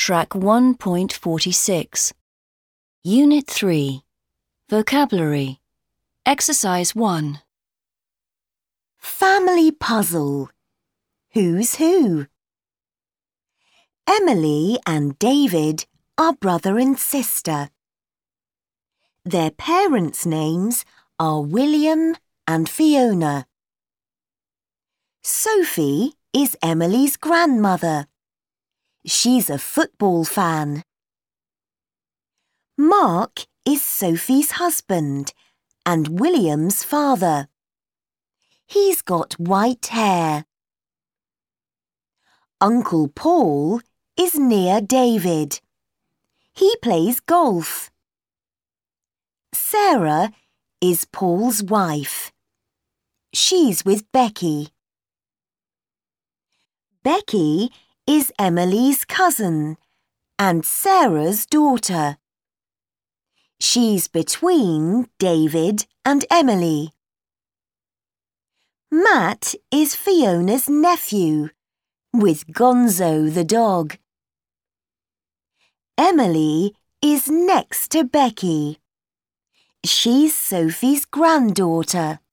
Track 1.46. Unit 3. Vocabulary. Exercise 1. Family puzzle. Who's who? Emily and David are brother and sister. Their parents' names are William and Fiona. Sophie is Emily's grandmother. She's a football fan. Mark is Sophie's husband and William's father. He's got white hair. Uncle Paul is near David. He plays golf. Sarah is Paul's wife. She's with Becky. Becky is Emily's cousin and Sarah's daughter. She's between David and Emily. Matt is Fiona's nephew, with Gonzo the dog. Emily is next to Becky. She's Sophie's granddaughter.